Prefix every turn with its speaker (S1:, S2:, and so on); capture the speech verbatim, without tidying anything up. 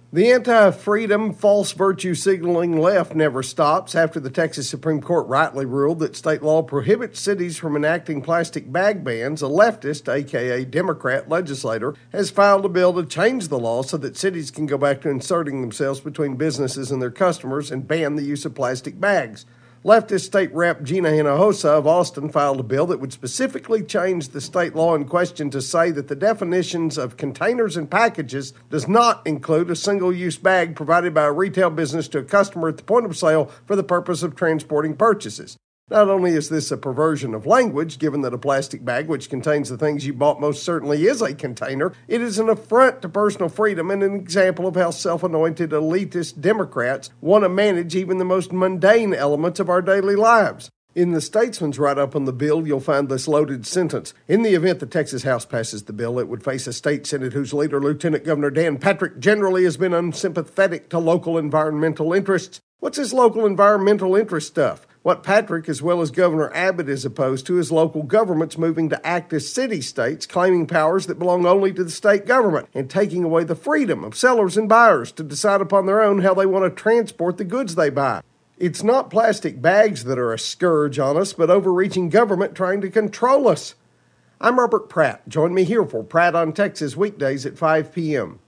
S1: The anti-freedom, false virtue signaling left never stops after the Texas Supreme Court rightly ruled that state law prohibits cities from enacting plastic bag bans. A leftist, aka Democrat, legislator has filed a bill to change the law so that cities can go back to inserting themselves between businesses and their customers and ban the use of plastic bags. Leftist State Rep Gina Hinojosa of Austin filed a bill that would specifically change the state law in question to say that the definitions of containers and packages does not include a single-use bag provided by a retail business to a customer at the point of sale for the purpose of transporting purchases. Not only is this a perversion of language, given that a plastic bag which contains the things you bought most certainly is a container, it is an affront to personal freedom and an example of how self-anointed elitist Democrats want to manage even the most mundane elements of our daily lives. In the Statesman's write-up on the bill, you'll find this loaded sentence. In the event the Texas House passes the bill, it would face a state Senate whose leader, Lieutenant Governor Dan Patrick, generally has been unsympathetic to local environmental interests. What's his local environmental interest stuff? What Patrick, as well as Governor Abbott, is opposed to is local governments moving to act as city-states, claiming powers that belong only to the state government, and taking away the freedom of sellers and buyers to decide upon their own how they want to transport the goods they buy. It's not plastic bags that are a scourge on us, but overreaching government trying to control us. I'm Robert Pratt. Join me here for Pratt on Texas weekdays at five p.m.